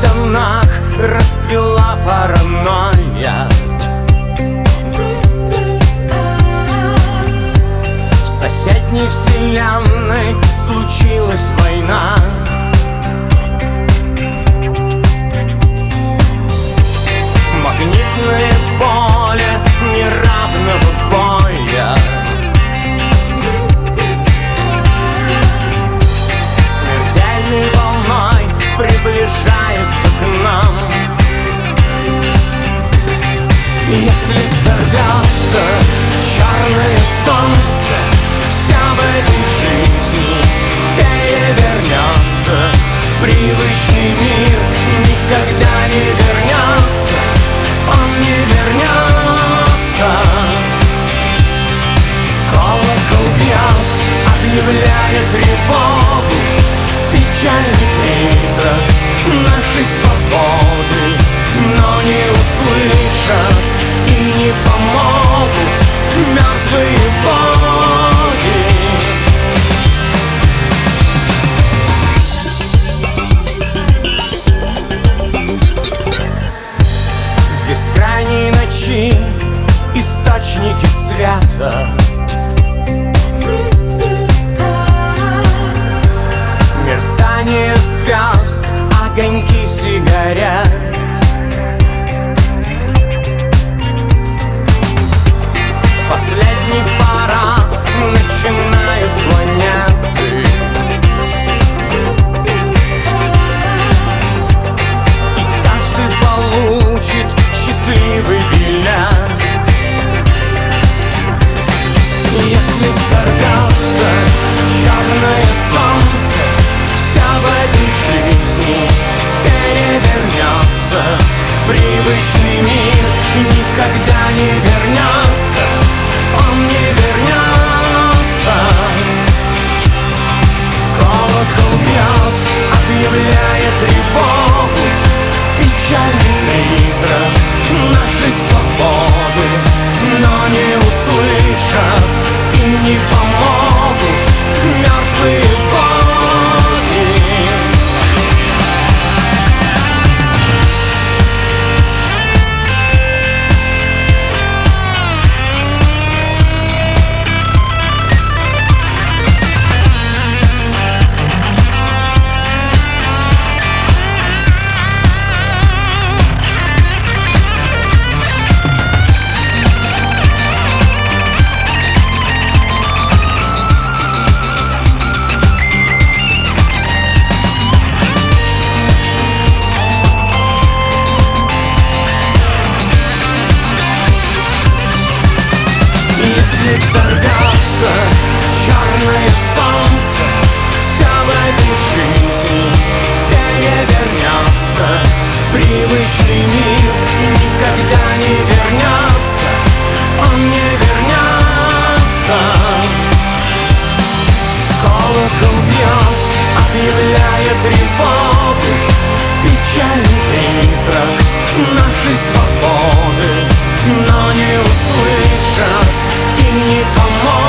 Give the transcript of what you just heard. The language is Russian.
домах расцвела паранойя. В соседней вселенной случилась война. Магнитное поле неравного боя. Смертельной волной приближается к нам. Если взорвется черное солнце, вся в этой жизни перевернется. Привычный мир никогда не вернется. Он не вернется. В колокол бьет, объявляя тревогу, печальный призрак нашей свободы. Но не услышат и не помогут мертвые боги. В бескрайней ночи источники света. Мерцание звезд, огоньки сигарет. Последний парад начинают планеты. И каждый получит счастливый билет. Если взорвется черное солнце, вся в этой жизни перевернется. Привычный мир никогда не вернется. Он не вернется. В колокол бьет, объявляя тревогу, печальный призрак нашей свободы. Но не услышат и не помогут мертвые боги. Если взорвется черное солнце, вся в этой жизни перевернется. Привычный мир никогда не вернется. Он не вернется. Колокол бьет, объявляя тревогу, печальный призрак нашей свободы. Но не услышат и не помогут